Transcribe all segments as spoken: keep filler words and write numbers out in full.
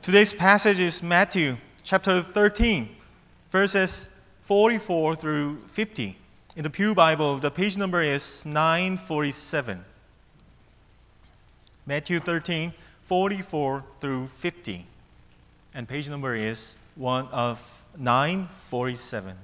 Today's passage is Matthew chapter thirteen, verses forty-four through fifty. In the Pew Bible, the page number is nine forty-seven. Matthew thirteen, forty-four through fifty. And page number is one of nine forty-seven.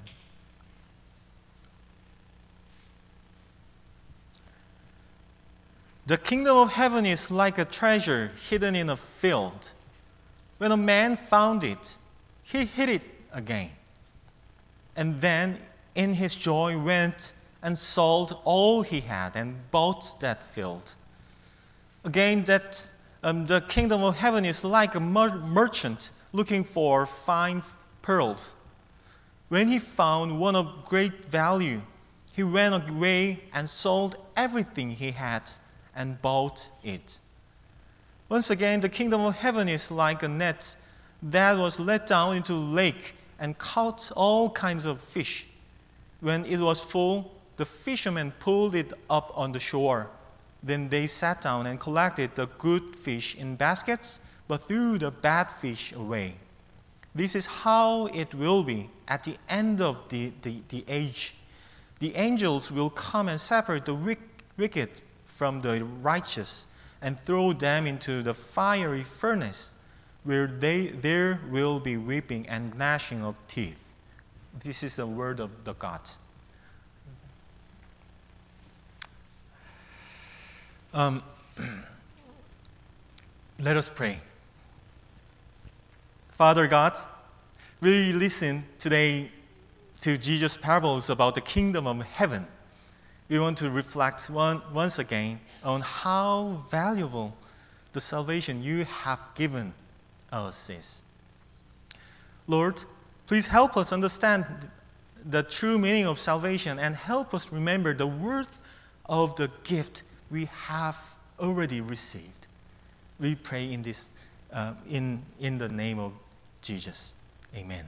The kingdom of heaven is like a treasure hidden in a field. When a man found it, he hid it again. And then, in his joy, went and sold all he had and bought that field. Again, that um, the kingdom of heaven is like a mer- merchant looking for fine pearls. When he found one of great value, he went away and sold everything he had and bought it. Once again, the kingdom of heaven is like a net that was let down into a lake and caught all kinds of fish. When it was full, the fishermen pulled it up on the shore. Then they sat down and collected the good fish in baskets, but threw the bad fish away. This is how it will be at the end of the, the, the age. The angels will come and separate the wicked from the righteous and throw them into the fiery furnace, where they, there will be weeping and gnashing of teeth. This is the word of the God. Um, let us pray. Father God, we listen today to Jesus' parables about the kingdom of heaven. We want to reflect one, once again on how valuable the salvation you have given us is. Lord, please help us understand the true meaning of salvation and help us remember the worth of the gift we have already received. We pray in this, uh, in, in the name of Jesus. Amen.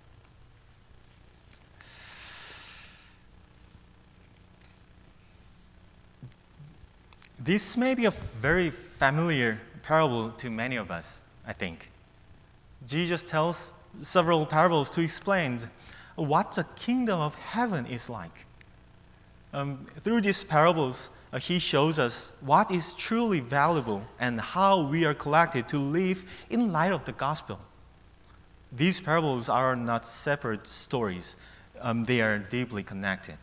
This may be a very familiar parable to many of us, I think. Jesus tells several parables to explain what the kingdom of heaven is like. Um, through these parables, uh, he shows us what is truly valuable and how we are collected to live in light of the gospel. These parables are not separate stories. Um, they are deeply connected.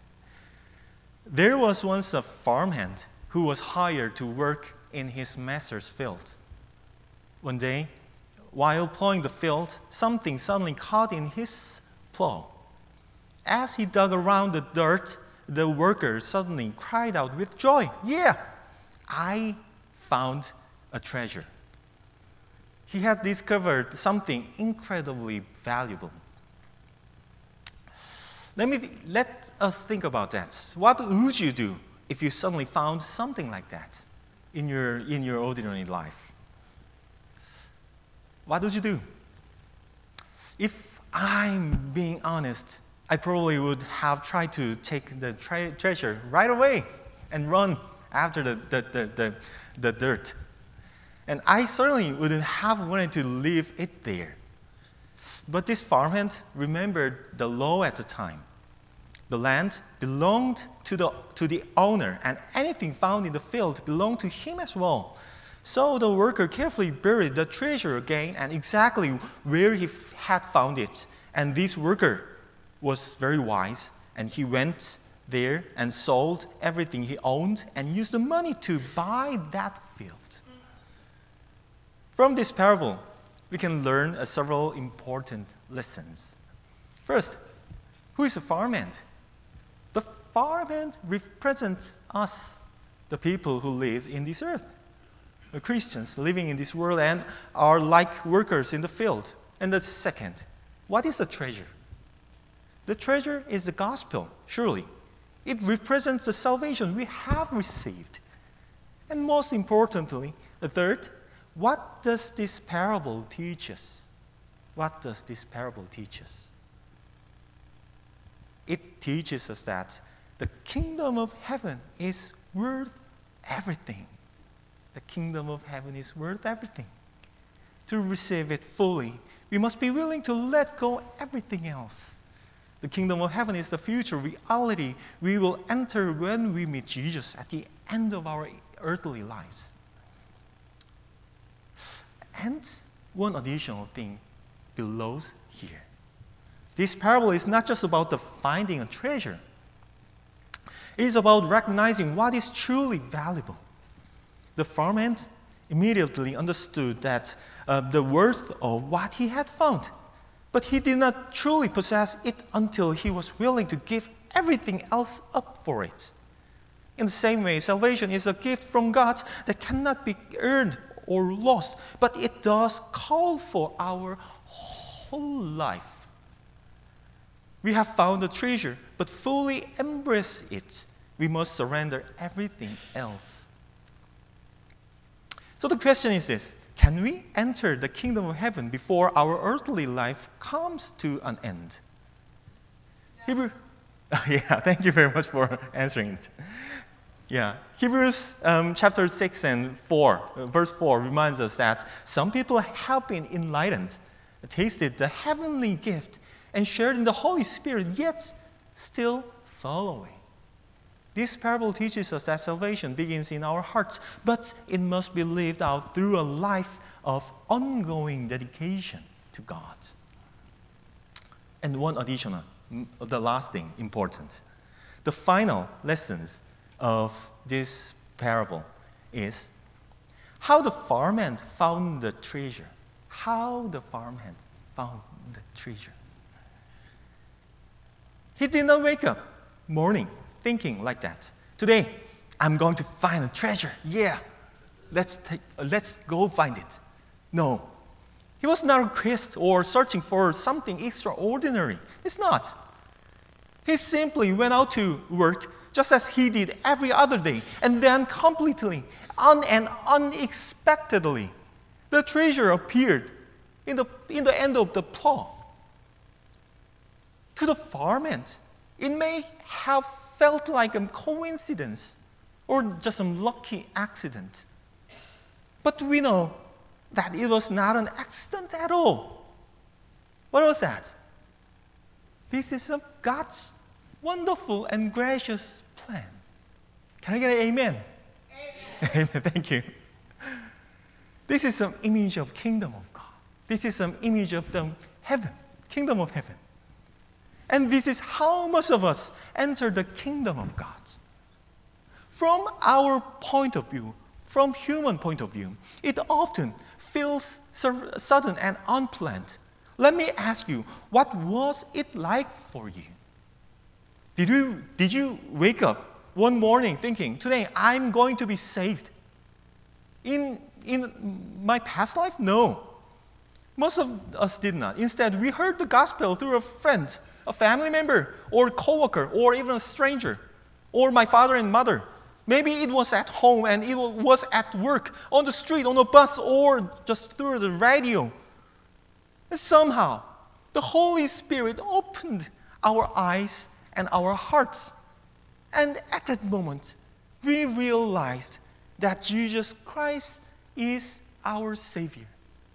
There was once a farmhand who was hired to work in his master's field. One day, while plowing the field, something suddenly caught in his plow. As he dug around the dirt, the worker suddenly cried out with joy, "Yeah, I found a treasure." He had discovered something incredibly valuable. Let me let us think about that. What would you do if you suddenly found something like that in your, in your ordinary life? What would you do? If I'm being honest, I probably would have tried to take the tre- treasure right away and run after the, the, the, the, the dirt. And I certainly wouldn't have wanted to leave it there. But this farmhand remembered the law at the time. The land belonged to the, to the owner, and anything found in the field belonged to him as well. So the worker carefully buried the treasure again and exactly where he f- had found it. And this worker was very wise, and he went there and sold everything he owned and used the money to buy that field. From this parable, we can learn uh, several important lessons. First, who is a farmhand? The farmhand represents us, the people who live in this earth. The Christians living in this world and are like workers in the field. And the second, what is the treasure? The treasure is the gospel, surely. It represents the salvation we have received. And most importantly, the third, what does this parable teach us? What does this parable teach us? It teaches us that the kingdom of heaven is worth everything. The kingdom of heaven is worth everything. to receive it fully, we must be willing to let go everything else. The kingdom of heaven is the future reality we will enter when we meet Jesus at the end of our earthly lives. And one additional thing below here. This parable is not just about the finding a treasure. It is about recognizing what is truly valuable. The farmer immediately understood that uh, the worth of what he had found, but he did not truly possess it until he was willing to give everything else up for it. In the same way, salvation is a gift from God that cannot be earned or lost, but it does call for our whole life. We have found a treasure, but fully embrace it. We must surrender everything else. So the question is this: can we enter the kingdom of heaven before our earthly life comes to an end? No. Hebrew, yeah, thank you very much for answering it. Yeah, Hebrews um, chapter six and four, uh, verse four reminds us that some people have been enlightened, tasted the heavenly gift, and shared in the Holy Spirit, yet still fall away. This parable teaches us that salvation begins in our hearts, but it must be lived out through a life of ongoing dedication to God. And one additional, the last thing important, the final lessons of this parable is how the farmhand found the treasure. How the farmhand found the treasure. He did not wake up morning thinking like that. Today, I'm going to find a treasure. Yeah, let's take, uh, let's go find it. No, he was not a quest or searching for something extraordinary. It's not. He simply went out to work just as he did every other day, and then completely un- and unexpectedly, the treasure appeared in the, in the end of the plow. To the farmhand, it may have felt like a coincidence or just some lucky accident. But we know that it was not an accident at all. What was that? This is a God's wonderful and gracious plan. Can I get an amen? Amen. Amen. Thank you. This is an image of kingdom of God. This is an image of the heaven, kingdom of heaven. And this is how most of us enter the kingdom of God. From our point of view, from human point of view, it often feels sudden and unplanned. Let me ask you, what was it like for you? Did you, did you wake up one morning thinking, today I'm going to be saved? In, in my past life? No. Most of us did not. Instead, we heard the gospel through a friend, a family member, or a coworker, or even a stranger, or my father and mother. Maybe it was at home and it was at work, on the street, on a bus, or just through the radio. And somehow, the Holy Spirit opened our eyes and our hearts. And at that moment, we realized that Jesus Christ is our Savior.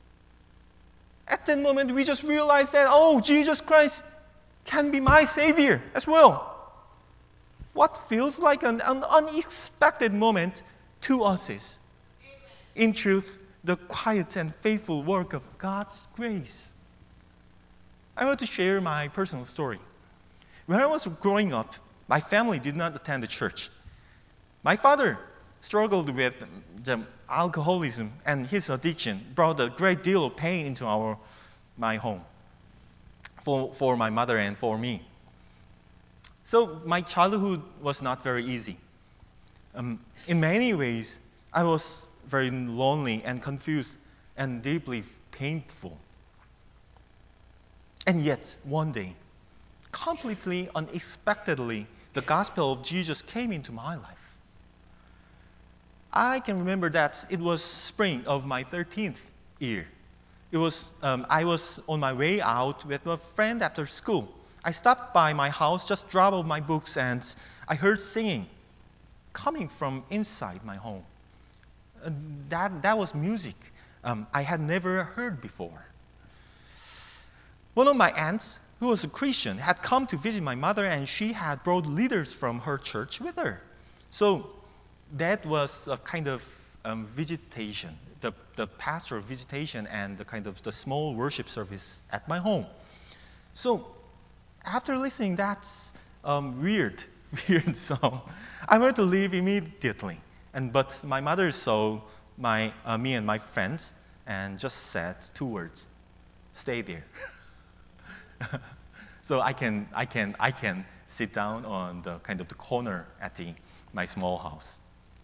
At that moment, we just realized that, oh, Jesus Christ can be my Savior as well. What feels like an, an unexpected moment to us is, Amen, in truth, the quiet and faithful work of God's grace. I want to share my personal story. When I was growing up, my family did not attend the church. My father struggled with the alcoholism, and his addiction brought a great deal of pain into our my home. For, for my mother and for me. So my childhood was not very easy. Um, in many ways, I was very lonely and confused and deeply painful. And yet, one day, completely unexpectedly, the gospel of Jesus came into my life. I can remember that it was spring of my thirteenth year. It was, um, I was on my way out with a friend after school. I stopped by my house, just dropped off my books, and I heard singing coming from inside my home. And that, that was music um, I had never heard before. One of my aunts, who was a Christian, had come to visit my mother, and she had brought leaders from her church with her. So that was a kind of um, visitation, the, the pastoral visitation and the kind of the small worship service at my home. So after listening that um, weird, weird song, I wanted to leave immediately. And but my mother saw my uh, me and my friends and just said two words: "Stay there." So I can I can I can sit down on the kind of the corner at the my small house.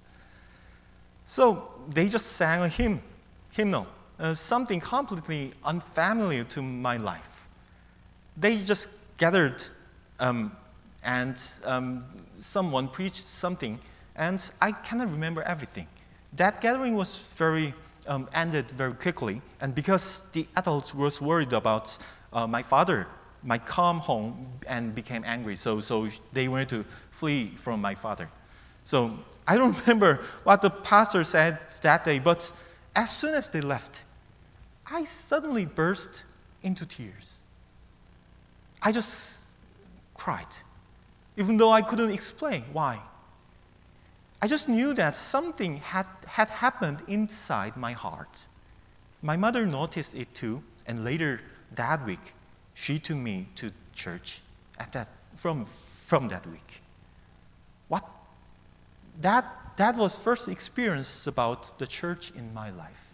So they just sang a hymn, hymnal, uh, something completely unfamiliar to my life. They just gathered, um, and um, someone preached something, and I cannot remember everything. That gathering was very um, ended very quickly, and because the adults was worried about uh, my father might come home and became angry, so so they wanted to flee from my father. So I don't remember what the pastor said that day, but as soon as they left, I suddenly burst into tears. I just cried, even though I couldn't explain why. I just knew that something had, had happened inside my heart. My mother noticed it too, and later that week, she took me to church at that, from, from that week. What? That, that was first experience about the church in my life.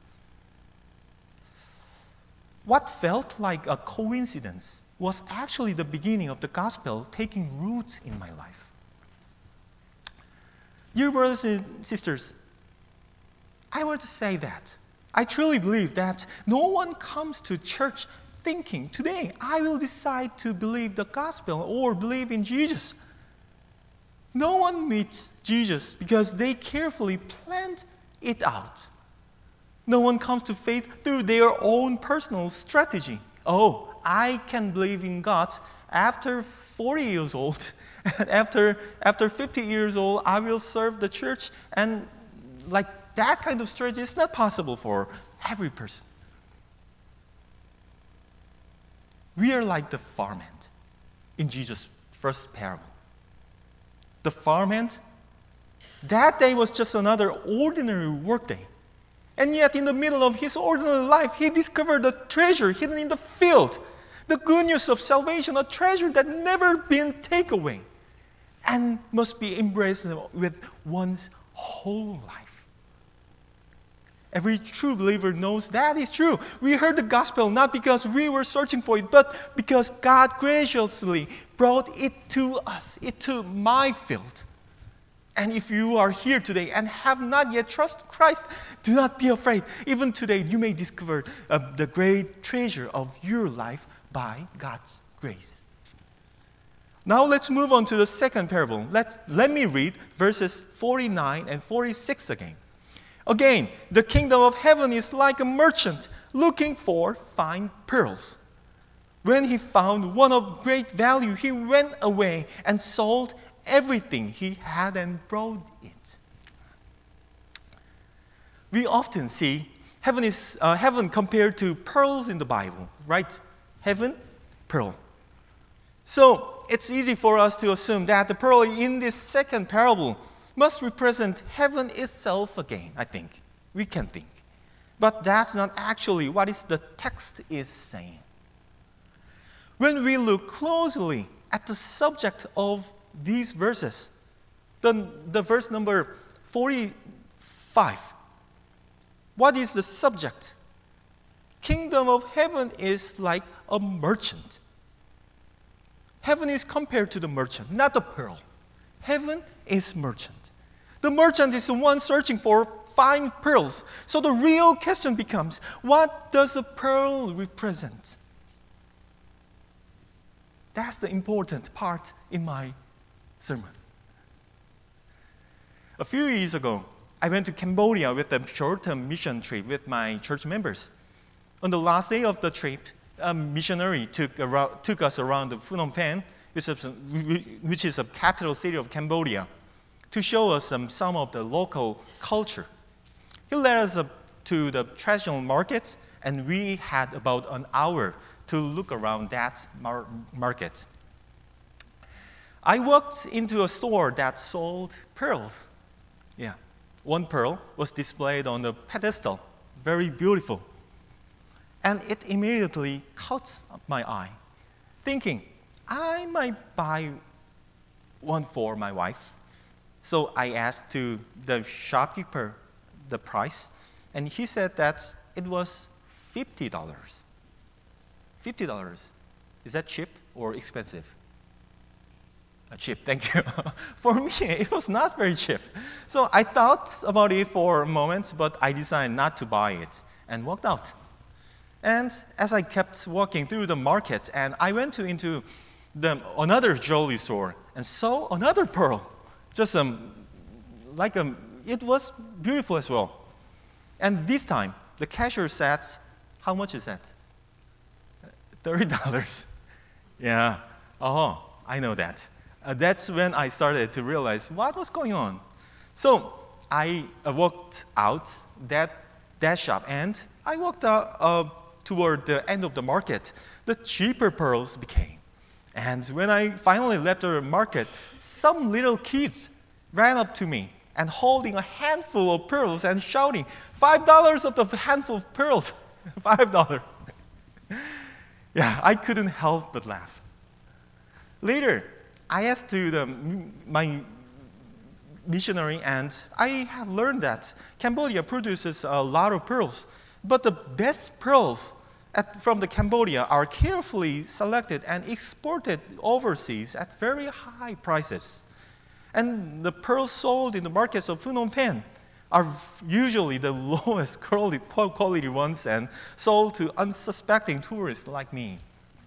What felt like a coincidence was actually the beginning of the gospel taking root in my life. Dear brothers and sisters, I want to say that I truly believe that no one comes to church thinking, today I will decide to believe the gospel or believe in Jesus. No one meets Jesus because they carefully planned it out. No one comes to faith through their own personal strategy. Oh, I can believe in God after forty years old. And after, after fifty years old, I will serve the church. And like that kind of strategy is not possible for every person. We are like the farmhand in Jesus' first parable. The farmhand, that day was just another ordinary workday. And yet in the middle of his ordinary life, he discovered a treasure hidden in the field. The good news of salvation, a treasure that never been taken away and must be embraced with one's whole life. Every true believer knows that is true. We heard the gospel not because we were searching for it, but because God graciously brought it to us, it to my field. And if you are here today and have not yet trusted Christ, do not be afraid. Even today, you may discover uh, the great treasure of your life by God's grace. Now let's move on to the second parable. Let's, let me read verses forty-nine and forty-six again. Again, the kingdom of heaven is like a merchant looking for fine pearls. When he found one of great value, he went away and sold everything he had and brought it. We often see heaven is uh, heaven compared to pearls in the Bible, right? Heaven, pearl. So it's easy for us to assume that the pearl in this second parable must represent heaven itself again, I think. We can think. But that's not actually what is the text is saying. When we look closely at the subject of these verses, the, the verse number forty-five, what is the subject? Kingdom of heaven is like a merchant. Heaven is compared to the merchant, not the pearl. Heaven is merchant. The merchant is the one searching for fine pearls. So the real question becomes, what does a pearl represent? That's the important part in my sermon. A few years ago, I went to Cambodia with a short-term mission trip with my church members. On the last day of the trip, a missionary took, around, took us around the Phnom Penh, which is, which is a capital city of Cambodia, to show us um, some of the local culture. He led us uh, to the traditional market, and we had about an hour to look around that mar- market. I walked into a store that sold pearls. Yeah, one pearl was displayed on the pedestal, very beautiful. And it immediately caught my eye, thinking, I might buy one for my wife. So I asked to the shopkeeper the price, and he said that it was fifty dollars. fifty dollars. Is that cheap or expensive? Uh, cheap, thank you. For me, it was not very cheap. So I thought about it for a moment, but I decided not to buy it and walked out. And as I kept walking through the market, and I went to, into the, another jewelry store and saw another pearl. Just um, like a, it was beautiful as well. And this time, the cashier said, how much is that? thirty dollars. Yeah, oh, I know that. Uh, that's when I started to realize what was going on. So I uh, walked out that, that shop, and I walked out, uh, toward the end of the market. The cheaper pearls became. And when I finally left the market, some little kids ran up to me and holding a handful of pearls and shouting, five dollars of the handful of pearls, five dollars. Yeah, I couldn't help but laugh. Later, I asked to the, my missionary, and I have learned that Cambodia produces a lot of pearls, but the best pearls at, from the Cambodia are carefully selected and exported overseas at very high prices. And the pearls sold in the markets of Phnom Penh are usually the lowest quality ones and sold to unsuspecting tourists like me.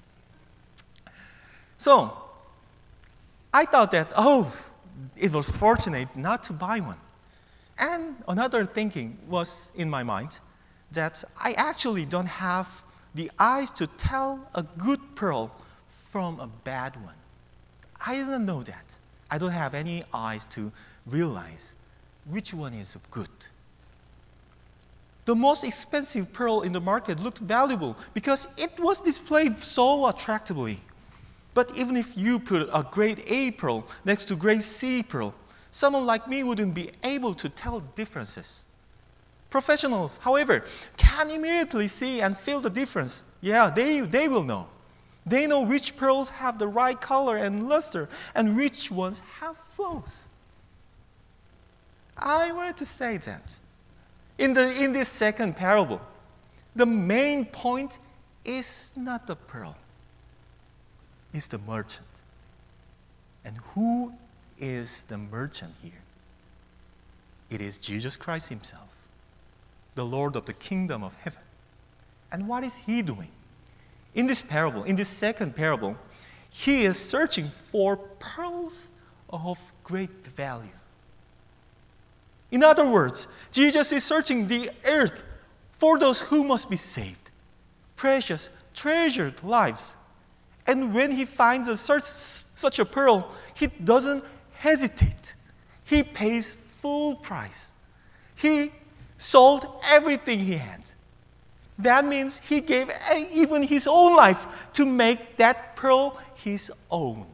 So, I thought that, oh, it was fortunate not to buy one. And another thinking was in my mind that I actually don't have the eyes to tell a good pearl from a bad one. I didn't know that. I don't have any eyes to realize which one is good. The most expensive pearl in the market looked valuable because it was displayed so attractively. But even if you put a grade A pearl next to grade C pearl, someone like me wouldn't be able to tell differences. Professionals, however, can immediately see and feel the difference. Yeah, they, they will know. They know which pearls have the right color and luster and which ones have flaws. I wanted to say that. In, the, in this second parable, the main point is not the pearl. Is the merchant. And who is the merchant here? It is Jesus Christ himself, the Lord of the kingdom of heaven. And what is he doing? In this parable, in this second parable, he is searching for pearls of great value. In other words, Jesus is searching the earth for those who must be saved. Precious, treasured lives. And when he finds a such, such a pearl, he doesn't hesitate. He pays full price. He sold everything he had. That means he gave even his own life to make that pearl his own.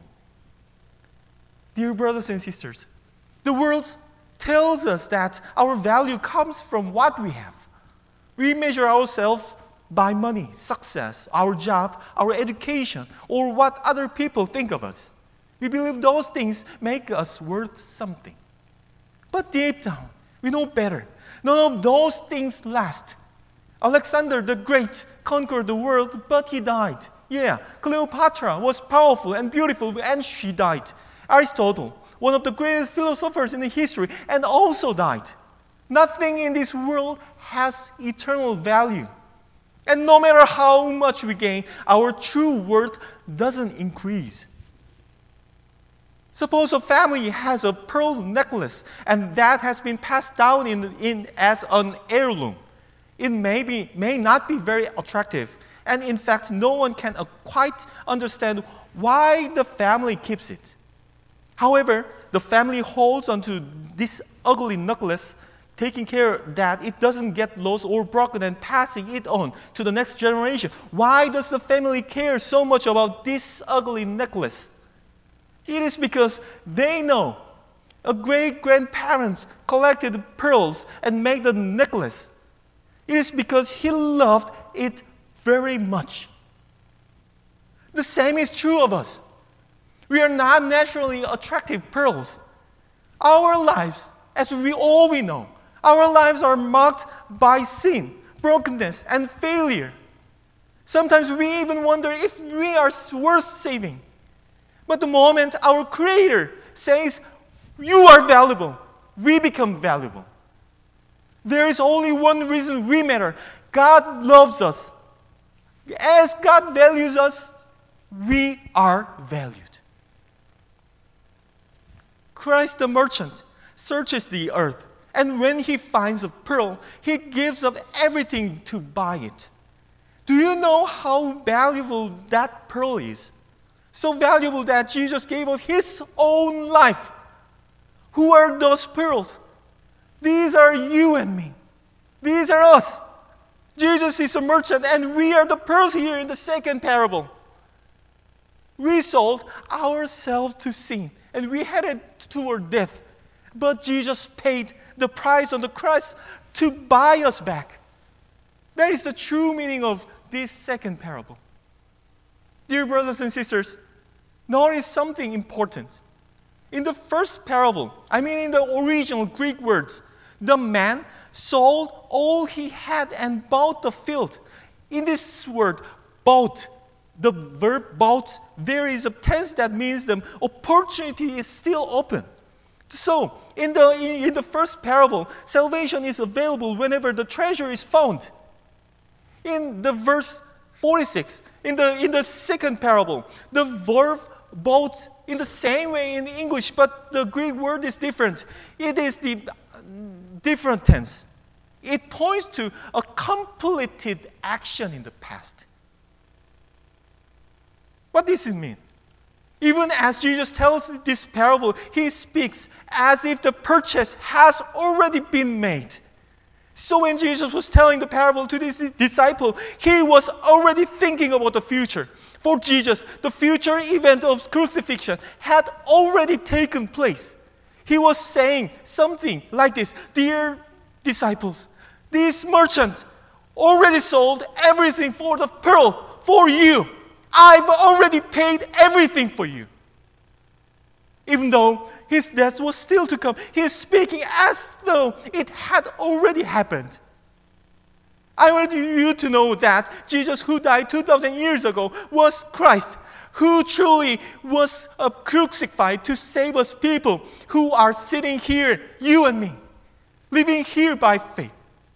Dear brothers and sisters, the world tells us that our value comes from what we have. We measure ourselves by money, success, our job, our education, or what other people think of us. We believe those things make us worth something. But deep down, we know better. None of those things last. Alexander the Great conquered the world, but he died. Yeah, Cleopatra was powerful and beautiful, and she died. Aristotle, one of the greatest philosophers in the history, and also died. Nothing in this world has eternal value. And no matter how much we gain, our true worth doesn't increase. Suppose a family has a pearl necklace, and that has been passed down in, in as an heirloom. It may, be, may not be very attractive, and in fact, no one can uh, quite understand why the family keeps it. However, the family holds onto this ugly necklace taking care that it doesn't get lost or broken and passing it on to the next generation. Why does the family care so much about this ugly necklace? It is because they know a great-grandparents collected pearls and made the necklace. It is because he loved it very much. The same is true of us. We are not naturally attractive pearls. Our lives, as we all we know, our lives are marked by sin, brokenness, and failure. Sometimes we even wonder if we are worth saving. But the moment our Creator says, "You are valuable," we become valuable. There is only one reason we matter. God loves us. As God values us, we are valued. Christ the merchant searches the earth, and when he finds a pearl, he gives up everything to buy it. Do you know how valuable that pearl is? So valuable that Jesus gave up his own life. Who are those pearls? These are you and me. These are us. Jesus is a merchant, and we are the pearls here in the second parable. We sold ourselves to sin, and we headed toward death. But Jesus paid the price on the cross to buy us back. That is the true meaning of this second parable. Dear brothers and sisters, notice something important. In the first parable, I mean in the original Greek words, the man sold all he had and bought the field. In this word, bought, the verb bought, there is a tense that means the opportunity is still open. So, in the, in, in the first parable, salvation is available whenever the treasure is found. In the verse forty-six, in the, in the second parable, the verb bought in the same way in English, but the Greek word is different. It is the different tense. It points to a completed action in the past. What does it mean? Even as Jesus tells this parable, he speaks as if the purchase has already been made. So when Jesus was telling the parable to this disciple, he was already thinking about the future. For Jesus, the future event of crucifixion had already taken place. He was saying something like this: "Dear disciples, this merchant already sold everything for the pearl for you. I've already paid everything for you." Even though his death was still to come, he is speaking as though it had already happened. I want you to know that Jesus, who died two thousand years ago, was Christ, who truly was uh, crucified to save us people who are sitting here, you and me, living here by faith.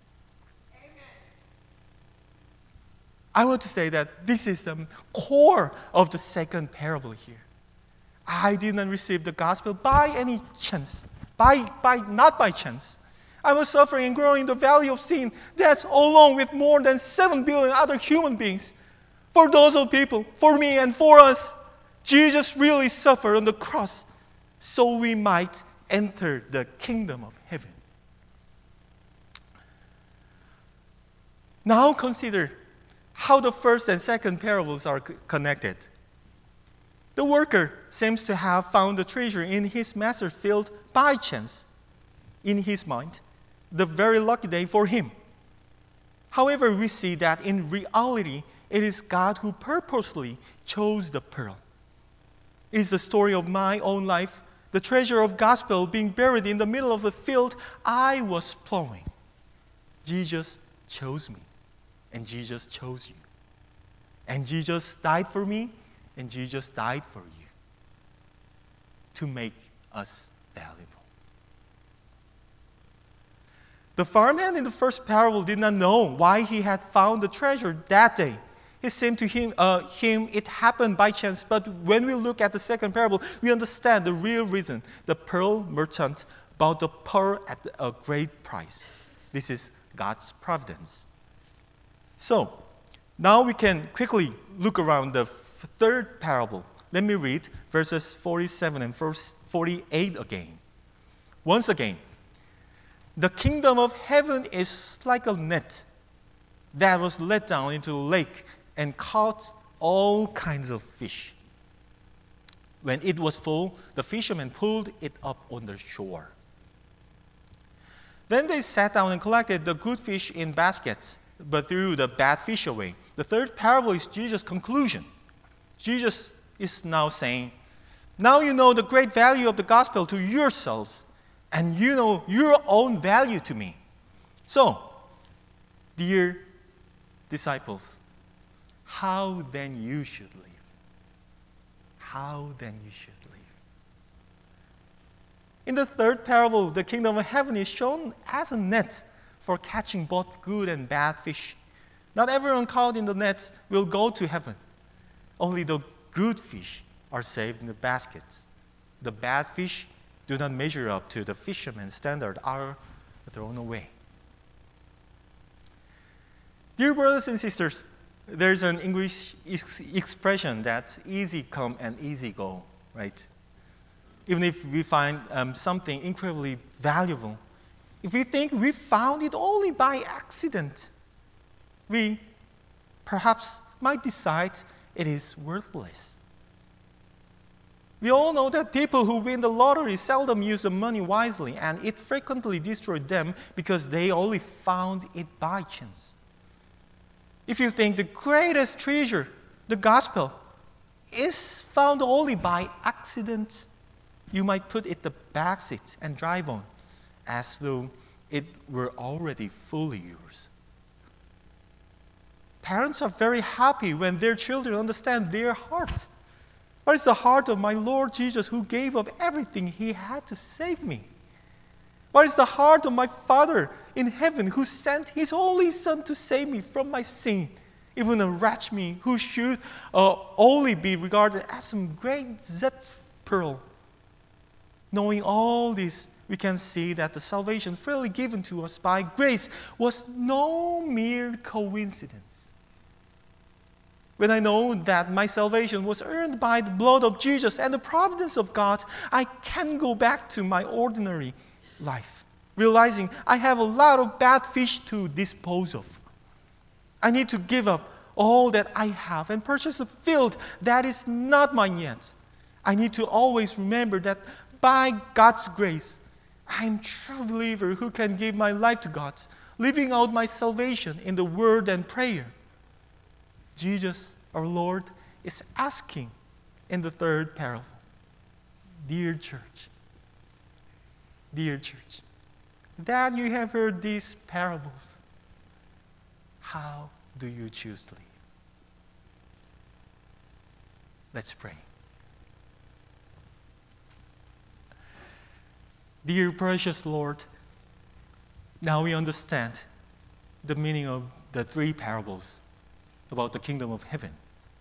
I want to say that this is the core of the second parable here. I did not receive the gospel by any chance, by, by not by chance. I was suffering and growing in the valley of sin, that's along with more than seven billion other human beings. For those of people, for me and for us, Jesus really suffered on the cross so we might enter the kingdom of heaven. Now consider how the first and second parables are connected. The worker seems to have found the treasure in his master's field by chance. In his mind, the very lucky day for him. However, we see that in reality, it is God who purposely chose the pearl. It is the story of my own life, the treasure of gospel being buried in the middle of a field I was plowing. Jesus chose me, and Jesus chose you. And Jesus died for me, and Jesus died for you to make us valuable. The farmhand in the first parable did not know why he had found the treasure that day. It seemed to him, uh, him it happened by chance, but when we look at the second parable, we understand the real reason. The pearl merchant bought the pearl at a great price. This is God's providence. So, now we can quickly look around the f- third parable. Let me read verses forty-seven and verse forty-eight again. Once again, the kingdom of heaven is like a net that was let down into the lake and caught all kinds of fish. When it was full, the fishermen pulled it up on the shore. Then they sat down and collected the good fish in baskets, but threw the bad fish away. The third parable is Jesus' conclusion. Jesus is now saying, now you know the great value of the gospel to yourselves, and you know your own value to me. So, dear disciples, how then you should live? How then you should live? In the third parable, the kingdom of heaven is shown as a net for catching both good and bad fish. Not everyone caught in the nets will go to heaven. Only the good fish are saved in the baskets. The bad fish do not measure up to the fisherman's standard, are thrown away. Dear brothers and sisters, there's an English ex- expression that easy come and easy go, right? Even if we find um, something incredibly valuable, if we think we found it only by accident, we perhaps might decide it is worthless. We all know that people who win the lottery seldom use the money wisely, and it frequently destroyed them because they only found it by chance. If you think the greatest treasure, the gospel, is found only by accident, you might put it the back seat and drive on as though it were already fully yours. Parents are very happy when their children understand their heart. What is the heart of my Lord Jesus who gave up everything he had to save me? What is the heart of my Father in heaven who sent his only Son to save me from my sin? Even a wretch me who should uh, only be regarded as some great Zeth pearl. Knowing all this, we can see that the salvation freely given to us by grace was no mere coincidence. When I know that my salvation was earned by the blood of Jesus and the providence of God, I can go back to my ordinary life, realizing I have a lot of bad fish to dispose of. I need to give up all that I have and purchase a field that is not mine yet. I need to always remember that by God's grace, I am a true believer who can give my life to God, living out my salvation in the word and prayer. Jesus, our Lord, is asking in the third parable, dear church, dear church, that you have heard these parables, how do you choose to live? Let's pray. Dear precious Lord, now we understand the meaning of the three parables about the kingdom of heaven.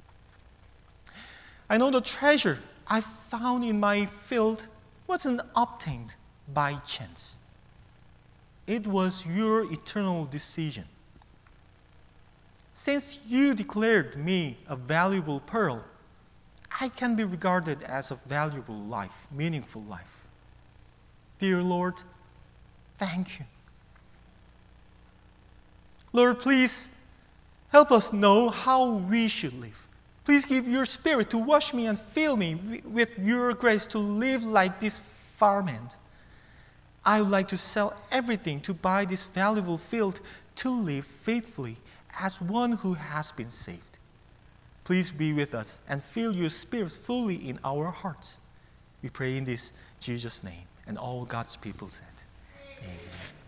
I know the treasure I found in my field wasn't obtained by chance. It was your eternal decision. Since you declared me a valuable pearl, I can be regarded as a valuable life, meaningful life. Dear Lord, thank you. Lord, please help us know how we should live. Please give your Spirit to wash me and fill me with your grace to live like this farmhand. I would like to sell everything to buy this valuable field to live faithfully as one who has been saved. Please be with us and fill your Spirit fully in our hearts. We pray in this Jesus' name. And all God's people said, amen.